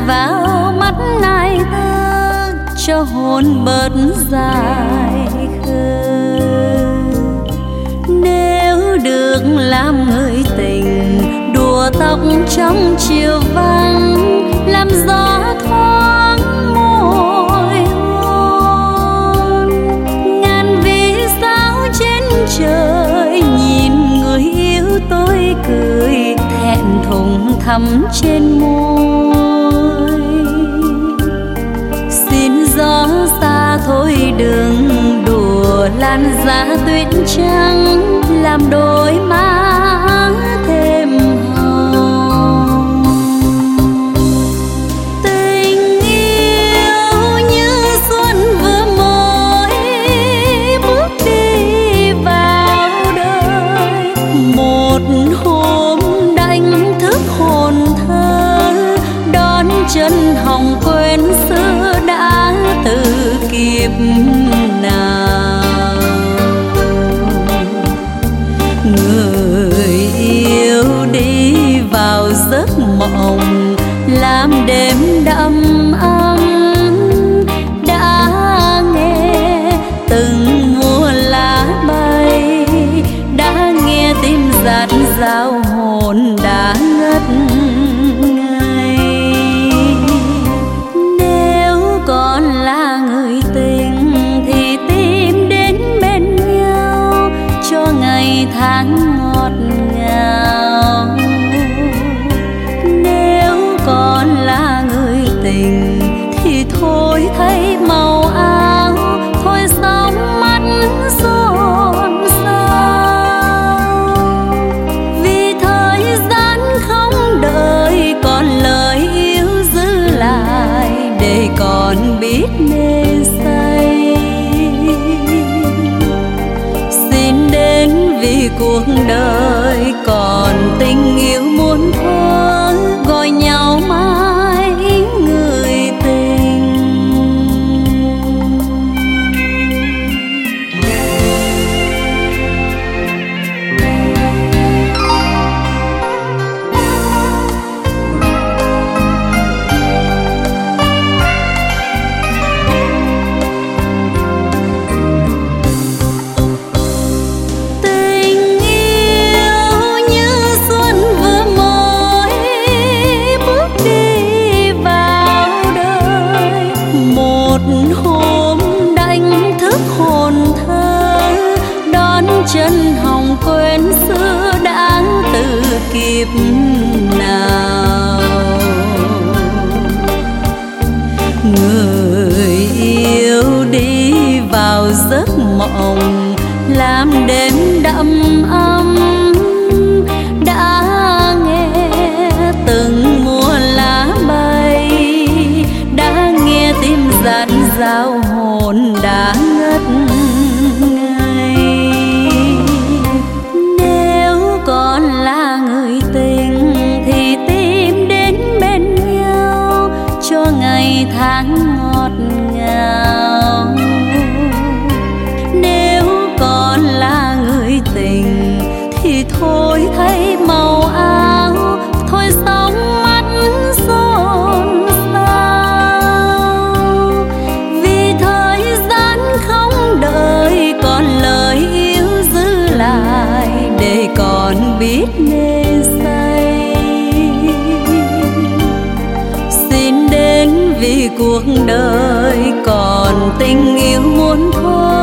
vào mắt này thơ cho hồn bớt dài khờ. Nếu được làm người tình đùa tóc trong chiều vắng, làm gió thoáng môi hôn. Ngàn vì sao trên trời nhìn người yêu tôi cười, thẹn thùng thắm trên môi. Xin gió xa thôi đừng đùa lan giá tuyết trắng, làm đôi má thêm hồng. Tình yêu như xuân vừa mới bước đi vào đời, một hôm đánh thức hồn thơ, đón chân hồng quên xưa đã từ kịp nào. Người yêu đi vào giấc mộng, làm đêm đậm ấm, đã nghe từng mùa lá bay, đã nghe tim dạt dao hồn đã ngất ngây. Nếu còn là người tình thì tìm đến bên nhau cho ngày tháng ngọt ngào. Nếu còn là người tình thì thôi thay màu áo, thôi sóng mắt xôn xao. Vì thời gian không đợi, còn lời yêu giữ lại để còn biết nên say. Xin đến vì cuộc đời còn tình yêu muôn thuở, gọi nhau mãi người tình. Tình yêu như xuân vừa mới bước đi vào đời, một hôm đánh thức hồn thơ, đón chân hồng quên xưa đã từ kịp nào. Người yêu đi vào giấc mộng, làm đêm đậm ấm, đã nghe từng mùa lá bay, đã nghe tim dạt dao hồn đã ngất ngây. Nếu còn là người tình thì tìm đến bên nhau cho ngày tháng ngọt ngào. Nếu còn là người tình thì thôi thay màu áo, thôi sóng mắt xôn xao. Vì thời gian không đợi, còn lời yêu giữ lại để còn biết nên say. Xin đến vì cuộc đời còn tình yêu muôn thuở,